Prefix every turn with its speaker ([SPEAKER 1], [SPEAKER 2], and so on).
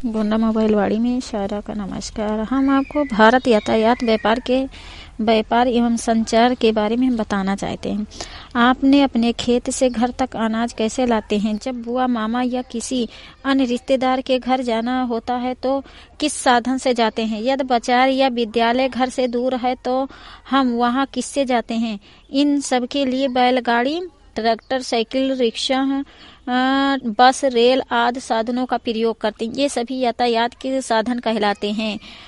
[SPEAKER 1] Gonda mobile वाड़ी में शायरा का नमस्कार। हम आपको भारत यातायात व्यापार एवं संचार के बारे में हम बताना चाहते हैं। आपने अपने खेत से घर तक अनाज कैसे लाते हैं? जब बुआ, मामा या किसी अन्य रिश्तेदार के घर जाना होता है तो किस साधन से जाते हैं? यदि बाजार या विद्यालय घर से दूर है तो हम वहाँ किससे जाते हैं? इन सब के लिए बैलगाड़ी, tractor, cycle, rickshaw, bus, rail आदि साधनों का प्रयोग करते हैं। ये सभी यातायात के साधन कहलाते हैं।